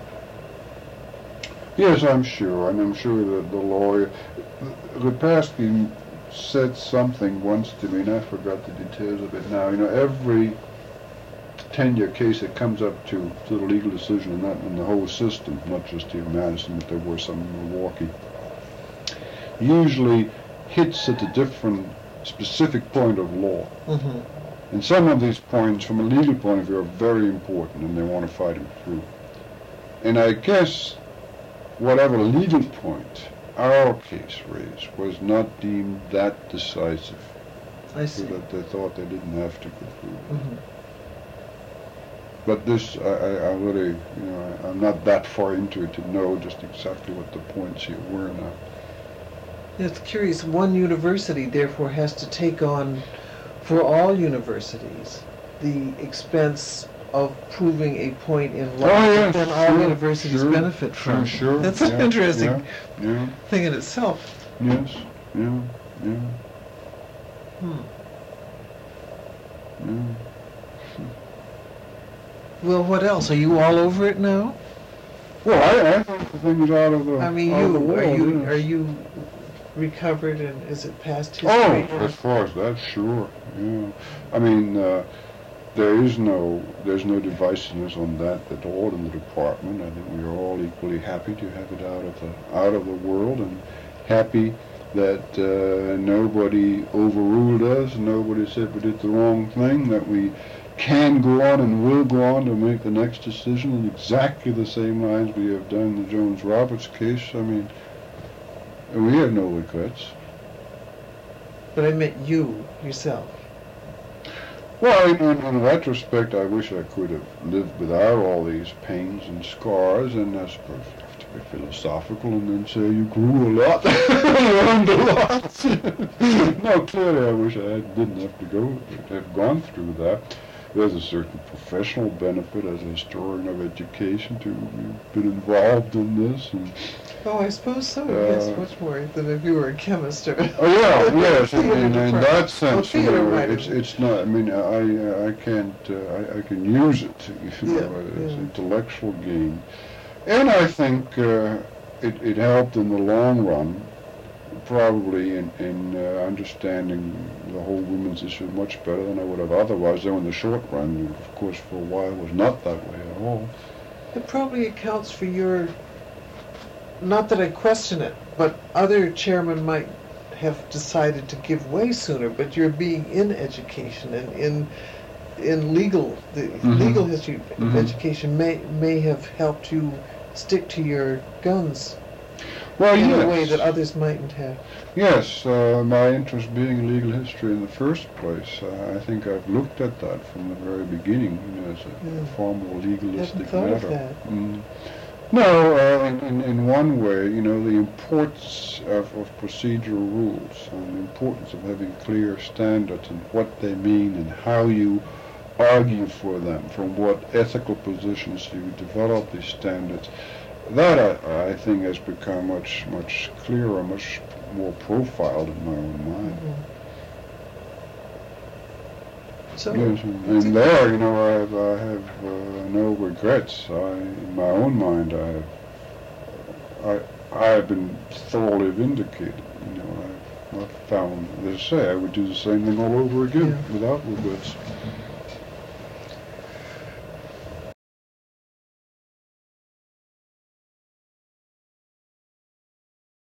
Yes, I'm sure, and I'm sure that the lawyer, Lipaski said something once to me, and I forgot the details of it now. You know, every tenure case that comes up to the legal decision in the whole system, not just here in Madison, but there were some in Milwaukee, usually hits at a different specific point of law. And some of these points, from a legal point of view, are very important, and they want to fight them through. And I guess whatever legal point our case raised was not deemed that decisive. I see. So that they thought they didn't have to go through. But this, I really, you know, I'm not that far into it to know just exactly what the points here were now. It's curious, one university therefore has to take on, for all universities, the expense of proving a point in life yes, that then all sure, universities sure, benefit from. Sure. That's an interesting Yeah. thing in itself. Yes. Yeah. Yeah. Yeah. Well, what else? Are you all over it now? Well, I think the thing is out of the. I mean, out of the world, are yes. you recovered, and is it past history? Oh, as far as that, sure. Yeah. I mean, there's no divisiveness on that at all in the department. I think we are all equally happy to have it out of the world, and happy that nobody overruled us, nobody said we did the wrong thing, that we can go on and will go on to make the next decision in exactly the same lines we have done in the Jones-Roberts case. I mean, we have no regrets. But I meant you, yourself. Well, in retrospect, I wish I could have lived without all these pains and scars, and I suppose you have to be philosophical and then say you grew a lot, learned a lot. No, clearly I wish I didn't have gone through that. There's a certain professional benefit as a historian of education to have been involved in this. And, oh, I suppose so. Yes, much more than if you were a chemist or. Oh yeah, yes. In that sense, well, you know, right. it's not. I mean, I can't. I can use it, you know, as intellectual gain, and I think it helped in the long run. Probably in understanding the whole women's issue much better than I would have otherwise, though in the short run, of course, for a while was not that way at all. It probably accounts for your, not that I question it, but other chairmen might have decided to give way sooner, but your being in education and in legal, the legal history of education may have helped you stick to your guns. Well, in yes. a way that others mightn't have. Yes, my interest being in legal history in the first place, I think I've looked at that from the very beginning, you know, as a far more legalistic matter. Of that. No, in one way, you know, the importance of procedural rules and the importance of having clear standards and what they mean and how you argue for them, from what ethical positions you develop these standards. That, I think, has become much clearer, much more profiled in my own mind. So, yes, and there, you know, I have no regrets. In my own mind, I have been thoroughly vindicated. You know, I've found, as I say, I would do the same thing all over again without regrets.